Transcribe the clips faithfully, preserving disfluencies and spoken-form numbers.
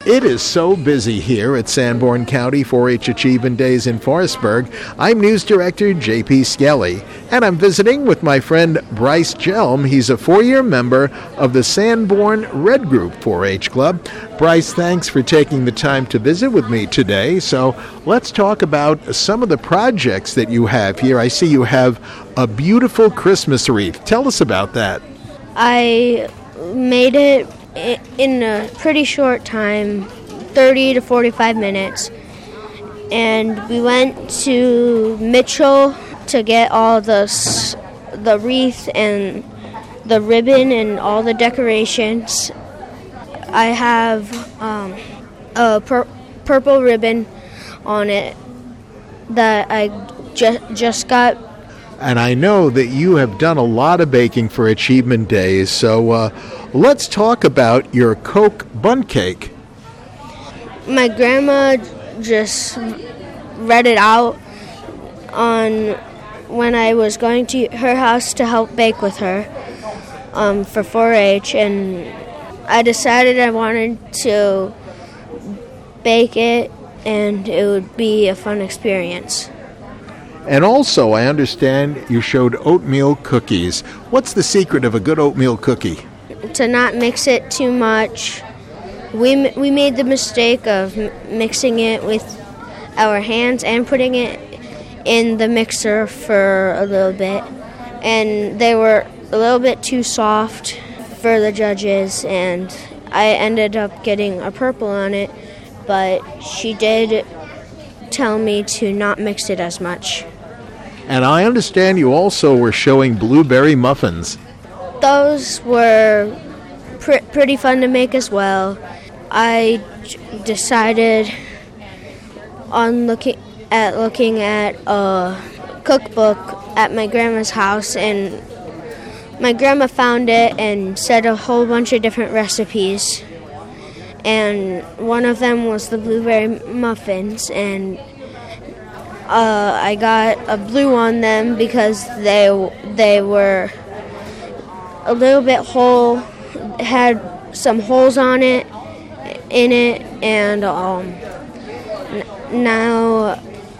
It is so busy here at Sanborn County four H Achievement Days in Forestburg. I'm News Director J P Skelly, and I'm visiting with my friend Bryce Jelm. He's a four-year member of the Sanborn Red Group four H Club. Bryce, thanks for taking the time to visit with me today. So let's talk about some of the projects that you have here. I see you have a beautiful Christmas wreath. Tell us about that. I made it in a pretty short time, thirty to forty-five minutes, and we went to Mitchell to get all the the wreath and the ribbon and all the decorations. I have um, a pur- purple ribbon on it that I ju- just got. And I know that you have done a lot of baking for Achievement Days, so uh, let's talk about your Coke Bundt Cake. My grandma just read it out on when I was going to her house to help bake with her um, for four H, and I decided I wanted to bake it, and it would be a fun experience. And also, I understand you showed oatmeal cookies. What's the secret of a good oatmeal cookie? To not mix it too much. We we made the mistake of m- mixing it with our hands and putting it in the mixer for a little bit. And they were a little bit too soft for the judges, and I ended up getting a purple on it, but she did tell me to not mix it as much. And I understand you also were showing blueberry muffins. Those were pr- pretty fun to make as well. I j- decided on looking at looking at a cookbook at my grandma's house, and my grandma found it and said a whole bunch of different recipes. And one of them was the blueberry muffins, and Uh, I got a blue on them because they they were a little bit hole, had some holes on it, in it, and um, n- now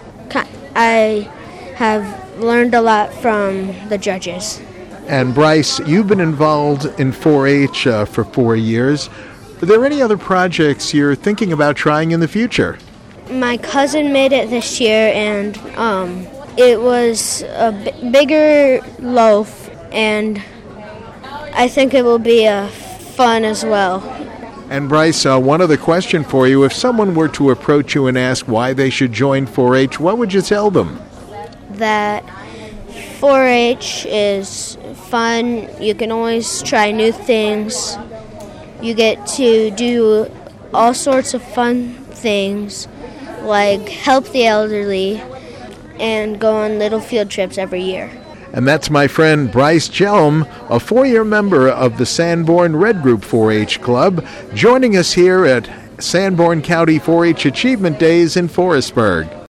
I have learned a lot from the judges. And Bryce, you've been involved in four H uh, for four years. Are there any other projects you're thinking about trying in the future? My cousin made it this year, and um, it was a b- bigger loaf, and I think it will be uh, fun as well. And Bryce, uh, one other question for you. If someone were to approach you and ask why they should join four H, what would you tell them? That four H is fun. You can always try new things. You get to do all sorts of fun things, like help the elderly, and go on little field trips every year. And that's my friend Bryce Jelm, a four-year member of the Sanborn Red Group four H Club, joining us here at Sanborn County four H Achievement Days in Forestburg.